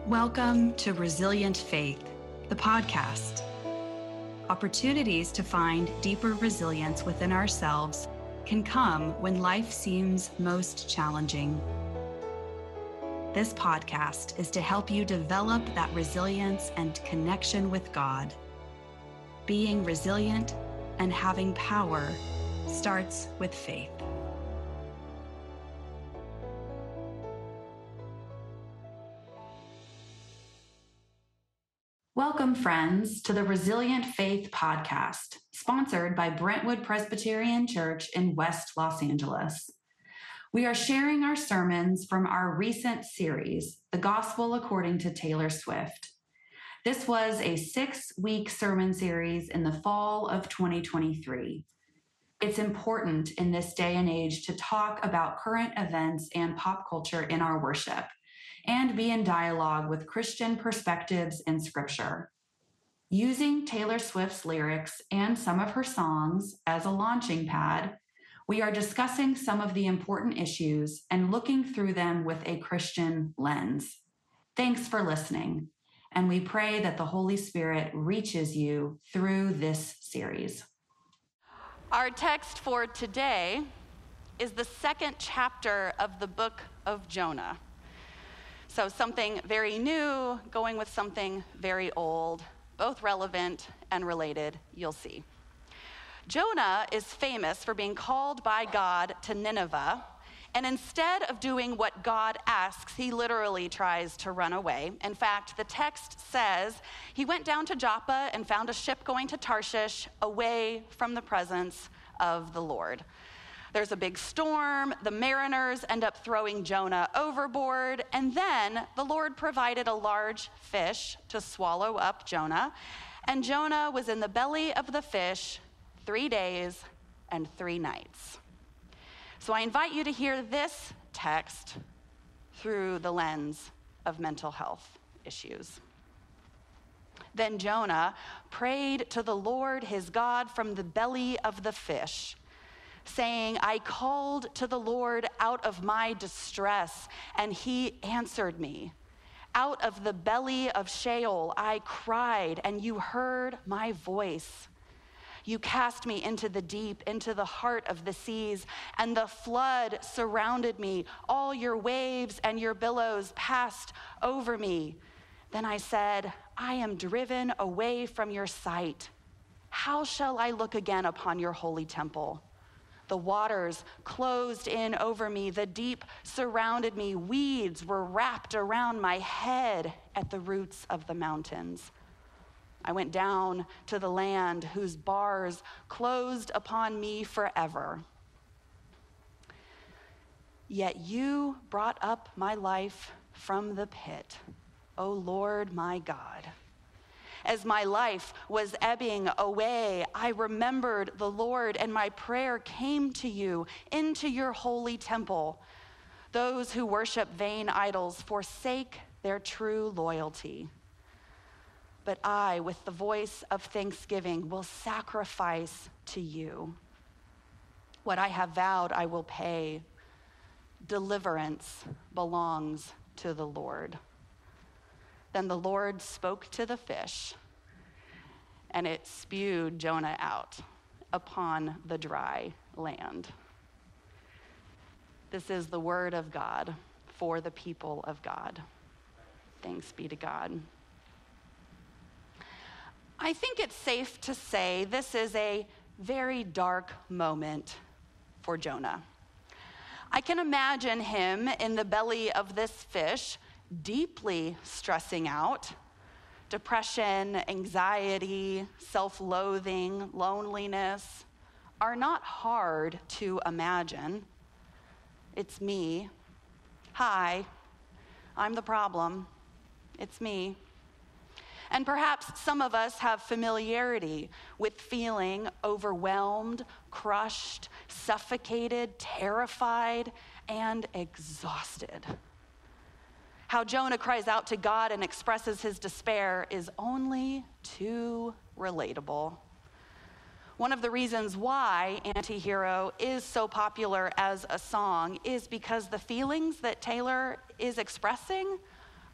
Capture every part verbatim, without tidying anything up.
Welcome to Resilient Faith, the podcast. Opportunities to find deeper resilience within ourselves can come when life seems most challenging. This podcast is to help you develop that resilience and connection with God. Being resilient and having power starts with faith. Welcome, friends, to the Resilient Faith podcast, sponsored by Brentwood Presbyterian Church in West Los Angeles. We are sharing our sermons from our recent series, The Gospel According to Taylor Swift. This was a six-week sermon series in the fall of twenty twenty-three. It's important in this day and age to talk about current events and pop culture in our worship, and be in dialogue with Christian perspectives in Scripture. Using Taylor Swift's lyrics and some of her songs as a launching pad, we are discussing some of the important issues and looking through them with a Christian lens. Thanks for listening, and we pray that the Holy Spirit reaches you through this series. Our text for today is the second chapter of the book of Jonah. So something very new going with something very old, both relevant and related, you'll see. Jonah is famous for being called by God to Nineveh, and instead of doing what God asks, he literally tries to run away. In fact, the text says he went down to Joppa and found a ship going to Tarshish away from the presence of the Lord. There's a big storm, the mariners end up throwing Jonah overboard, and then the Lord provided a large fish to swallow up Jonah, and Jonah was in the belly of the fish three days and three nights. So I invite you to hear this text through the lens of mental health issues. Then Jonah prayed to the Lord his God from the belly of the fish, saying, I called to the Lord out of my distress, and he answered me. Out of the belly of Sheol I cried, and you heard my voice. You cast me into the deep, into the heart of the seas, and the flood surrounded me. All your waves and your billows passed over me. Then I said, I am driven away from your sight. How shall I look again upon your holy temple? The waters closed in over me. The deep surrounded me. Weeds were wrapped around my head at the roots of the mountains. I went down to the land whose bars closed upon me forever. Yet you brought up my life from the pit, O Lord my God. As my life was ebbing away, I remembered the Lord, and my prayer came to you into your holy temple. Those who worship vain idols forsake their true loyalty. But I, with the voice of thanksgiving, will sacrifice to you. What I have vowed, I will pay. Deliverance belongs to the Lord. Then the Lord spoke to the fish, and it spewed Jonah out upon the dry land. This is the word of God for the people of God. Thanks be to God. I think it's safe to say this is a very dark moment for Jonah. I can imagine him in the belly of this fish, deeply stressing out. Depression, anxiety, self-loathing, loneliness are not hard to imagine. It's me. Hi, I'm the problem. It's me. And perhaps some of us have familiarity with feeling overwhelmed, crushed, suffocated, terrified, and exhausted. How Jonah cries out to God and expresses his despair is only too relatable. One of the reasons why Anti-Hero is so popular as a song is because the feelings that Taylor is expressing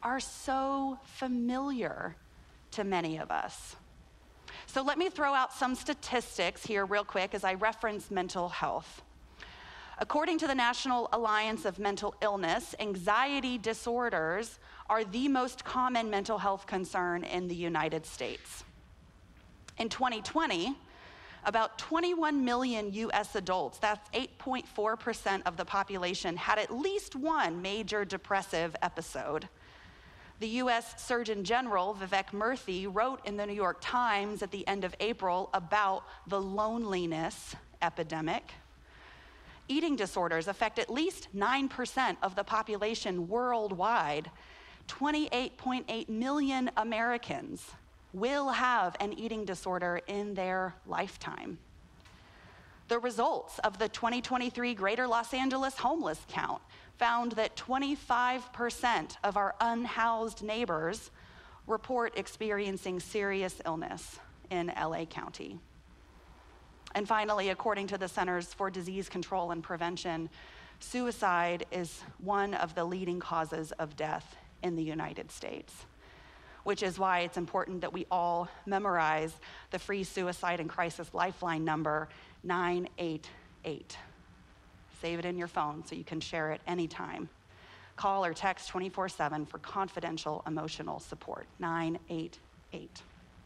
are so familiar to many of us. So let me throw out some statistics here real quick as I reference mental health. According to the National Alliance of Mental Illness, anxiety disorders are the most common mental health concern in the United States. In twenty twenty, about twenty-one million U S adults, that's eight point four percent of the population, had at least one major depressive episode. The U S Surgeon General, Vivek Murthy, wrote in the New York Times at the end of April about the loneliness epidemic. Eating disorders affect at least nine percent of the population worldwide. twenty-eight point eight million Americans will have an eating disorder in their lifetime. The results of the twenty twenty-three Greater Los Angeles homeless count found that twenty-five percent of our unhoused neighbors report experiencing serious illness in L A County. And finally, according to the Centers for Disease Control and Prevention, suicide is one of the leading causes of death in the United States, which is why it's important that we all memorize the free suicide and crisis lifeline number, nine eight eight. Save it in your phone so you can share it anytime. Call or text twenty-four seven for confidential emotional support, nine eight eight.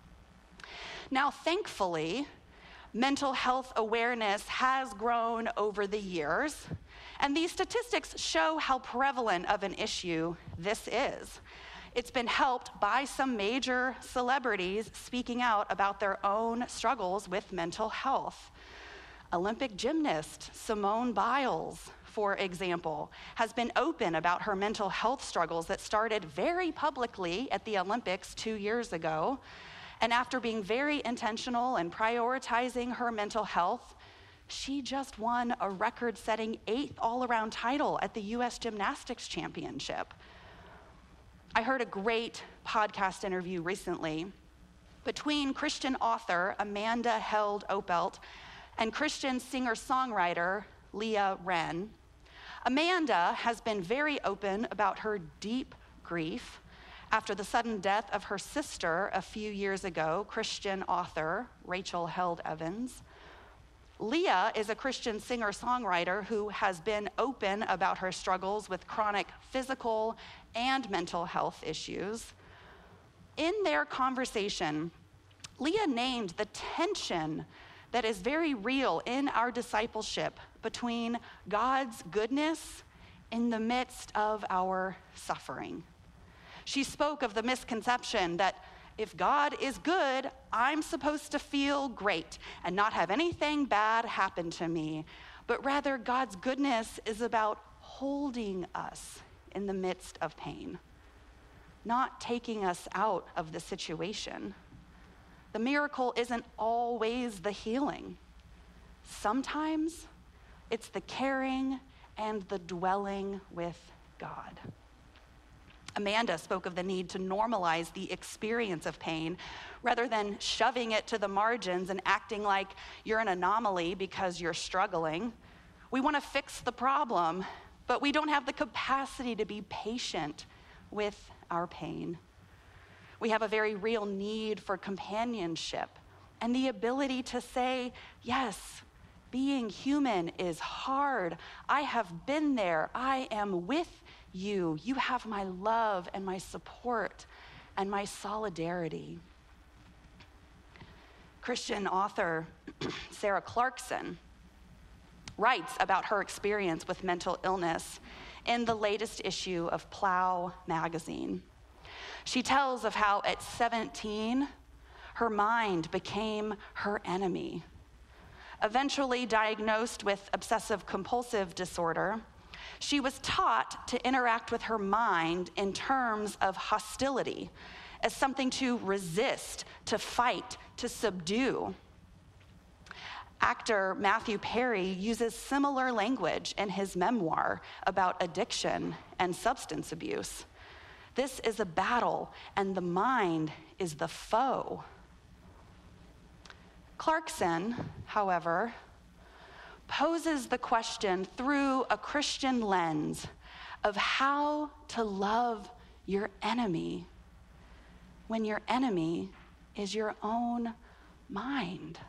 Now, thankfully, mental health awareness has grown over the years, and these statistics show how prevalent of an issue this is. It's been helped by some major celebrities speaking out about their own struggles with mental health. Olympic gymnast Simone Biles, for example, has been open about her mental health struggles that started very publicly at the Olympics two years ago. And after being very intentional and prioritizing her mental health, she just won a record-setting eighth all-around title at the U S Gymnastics Championship. I heard a great podcast interview recently between Christian author Amanda Held Opelt and Christian singer-songwriter Leah Wren. Amanda has been very open about her deep grief after the sudden death of her sister a few years ago, Christian author Rachel Held Evans. Leah is a Christian singer-songwriter who has been open about her struggles with chronic physical and mental health issues. In their conversation, Leah named the tension that is very real in our discipleship between God's goodness in the midst of our suffering. She spoke of the misconception that if God is good, I'm supposed to feel great and not have anything bad happen to me. But rather, God's goodness is about holding us in the midst of pain, not taking us out of the situation. The miracle isn't always the healing. Sometimes it's the caring and the dwelling with God. Amanda spoke of the need to normalize the experience of pain rather than shoving it to the margins and acting like you're an anomaly because you're struggling. We want to fix the problem, but we don't have the capacity to be patient with our pain. We have a very real need for companionship and the ability to say, yes, being human is hard. I have been there. I am with you. You have my love and my support and my solidarity. Christian author Sarah Clarkson writes about her experience with mental illness in the latest issue of Plow magazine. She tells of how at seventeen, her mind became her enemy. Eventually diagnosed with obsessive compulsive disorder, she was taught to interact with her mind in terms of hostility, as something to resist, to fight, to subdue. Actor Matthew Perry uses similar language in his memoir about addiction and substance abuse. This is a battle, and the mind is the foe. Clarkson, however, poses the question through a Christian lens of how to love your enemy when your enemy is your own mind?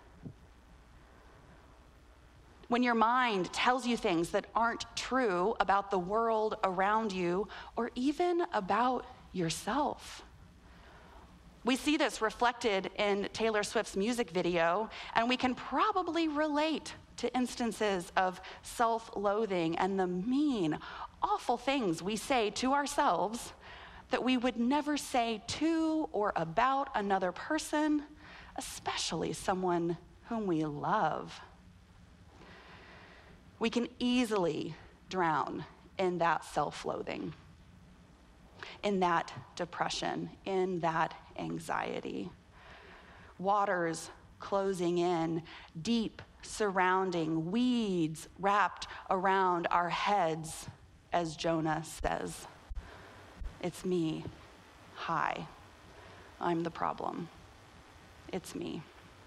When your mind tells you things that aren't true about the world around you or even about yourself. We see this reflected in Taylor Swift's music video, and we can probably relate to instances of self-loathing and the mean, awful things we say to ourselves that we would never say to or about another person, especially someone whom we love. We can easily drown in that self-loathing, in that depression, in that anxiety. Waters closing in, deep surrounding, weeds wrapped around our heads, as Jonah says. It's me. Hi. I'm the problem. It's me.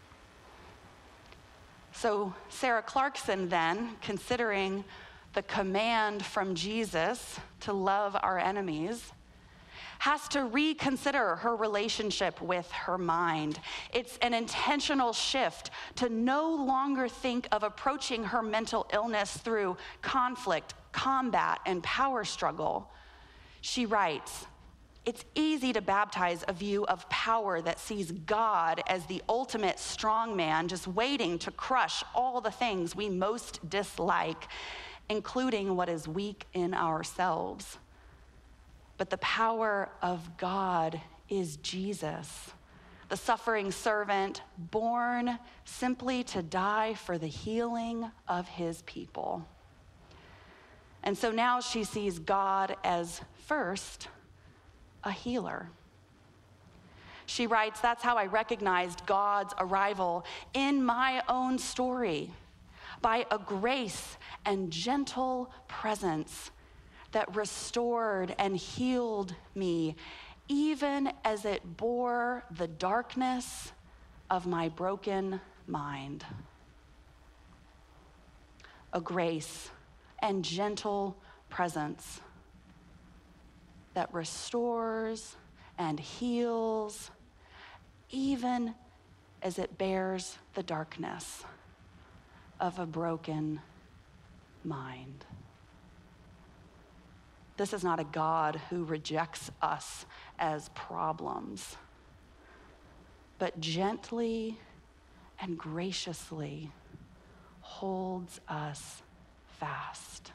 So Sarah Clarkson then, considering the command from Jesus to love our enemies, has to reconsider her relationship with her mind. It's an intentional shift to no longer think of approaching her mental illness through conflict, combat, and power struggle. She writes, "It's easy to baptize a view of power that sees God as the ultimate strong man, just waiting to crush all the things we most dislike, including what is weak in ourselves. But the power of God is Jesus, the suffering servant, born simply to die for the healing of his people." And so now she sees God as first a healer. She writes, "That's how I recognized God's arrival in my own story, by a grace and gentle presence that restored and healed me, even as it bore the darkness of my broken mind." A grace and gentle presence that restores and heals, even as it bears the darkness of a broken mind. This is not a God who rejects us as problems, but gently and graciously holds us fast.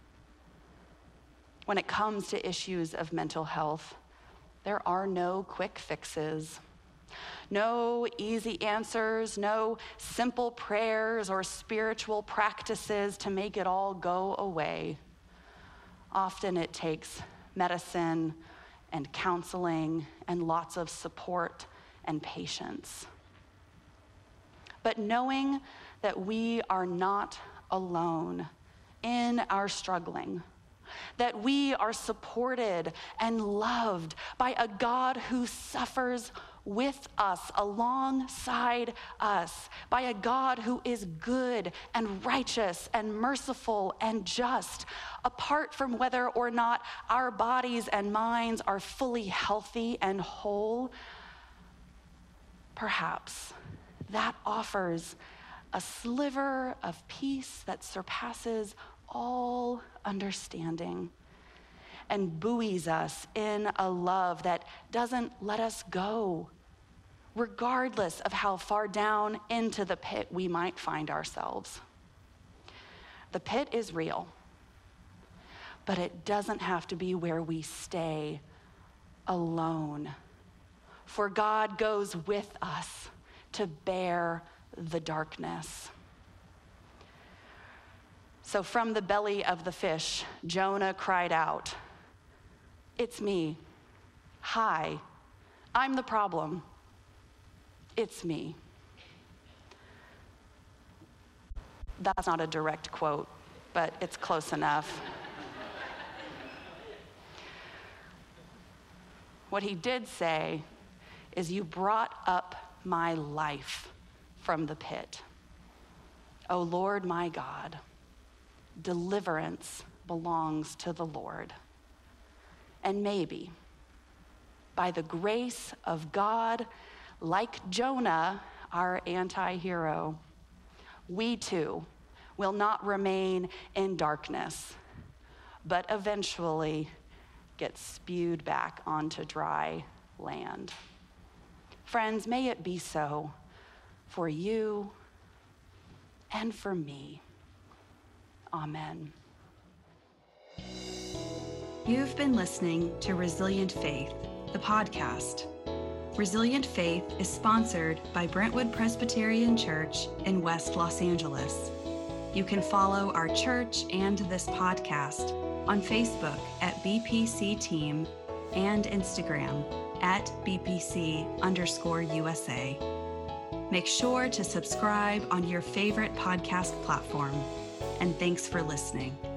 When it comes to issues of mental health, there are no quick fixes, no easy answers, no simple prayers or spiritual practices to make it all go away. Often it takes medicine and counseling and lots of support and patience. But knowing that we are not alone in our struggling, that we are supported and loved by a God who suffers with us, alongside us, by a God who is good and righteous and merciful and just, apart from whether or not our bodies and minds are fully healthy and whole. Perhaps that offers a sliver of peace that surpasses all understanding and buoys us in a love that doesn't let us go, regardless of how far down into the pit we might find ourselves. The pit is real, but it doesn't have to be where we stay alone. For God goes with us to bear the darkness. So from the belly of the fish, Jonah cried out, "It's me. Hi. I'm the problem. It's me." That's not a direct quote, but it's close enough. What he did say is, "You brought up my life from the pit. O Lord my God, deliverance belongs to the Lord." And maybe, by the grace of God, like Jonah, our anti-hero, we too will not remain in darkness, but eventually get spewed back onto dry land. Friends, may it be so for you and for me. Amen. You've been listening to Resilient Faith, the podcast. Resilient Faith is sponsored by Brentwood Presbyterian Church in West Los Angeles. You can follow our church and this podcast on Facebook at B P C Team and Instagram at B P C underscore U S A. Make sure to subscribe on your favorite podcast platform. And thanks for listening.